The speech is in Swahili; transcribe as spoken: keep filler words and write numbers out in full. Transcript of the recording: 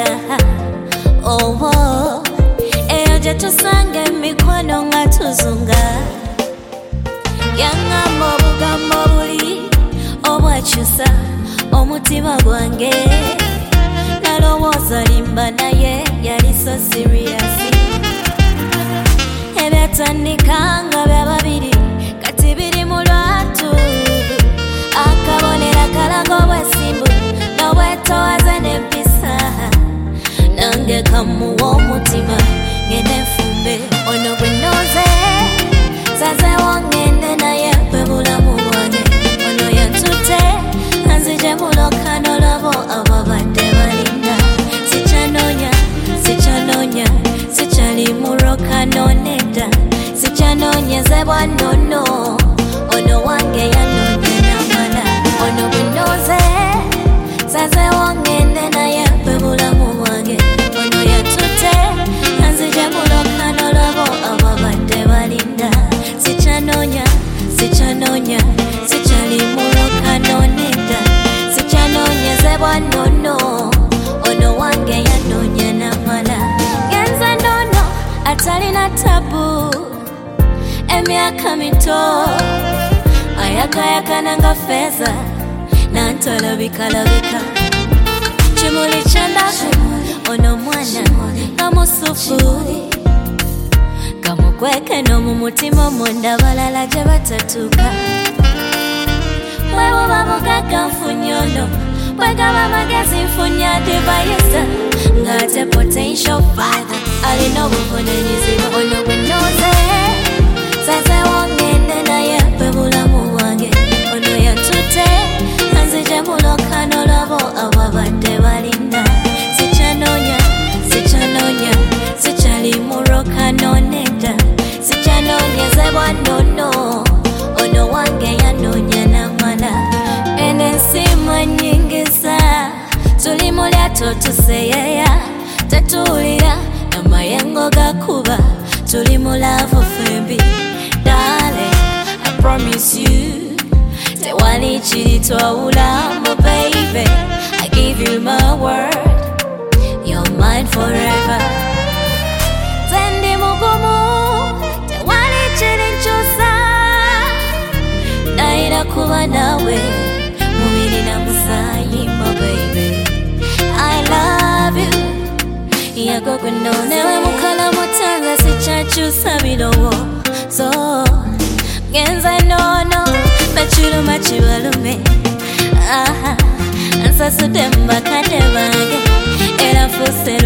wanga oh oh eyo je tusange mikwano nga tuzunga yangamba obugambo buli obwakyusa omutima gwange nalowooza limba naye yali so serious ebyatandika nga bya babiri kati biri mu lwatu akabonera kalaga obwesimbu nobwetowaze n'empisa nange kamuwa omutima ngende nfumbe ono gwe nnoze sazeewo ngende naye bwe bulamu bwange ono yantute anzije mulokano lwabo ababadde balinda sikyanoonya sikyanoonya sikyali mulokano nedda sikyanoonyezebwa nnono ono wange yanoonya namala ono gwe nnoze sazeewo ngende naye bwe bulamu bwange ono yantute anzije mulokano lwabo ababadde balinda sikyanoonya sikyanoonya sikyali mulokano nedda sikyanoonyezebwa nnono ono wange yanoonya namala genze nnono atalina tabu emyaka mito ayakayakana nga feza nantolabikalabika kimuli kyandaku ono mwana nga musufu kamukweke n'omu mutima omunda balala gye batatuuka bwebuba bugagga nfunya ono bwegaba magezi nfunya dibayisa ng'ate potential father alina obuvunanyizibwa ono gwe nnoze sazeewo ngende naye bwe bulamu bwange ono yantute anzije mulokano lwabo ababadde balinda sikyanoonya sikyanoonya sikyali mulokano nedda sikyanoonyezebwa nnono ono wange yanoonya namala eno ensi mwanyingiza tuli mu lyato tuseyeya tetuwulira amayengo gakuba tuli mu laavu fembi darling I promise you tewali kiri twawulamu baby I give you my word you're mine forever zendi mugumu tewali kiri nkyusa naira kuba nawe mubiri na musayi my baby I love you yago gwe nnoze newe mukala mutanga sikyakyusa birowo so genze nnono bakiruma kibalume aha nsasudde mu bakadde bange era nfuuse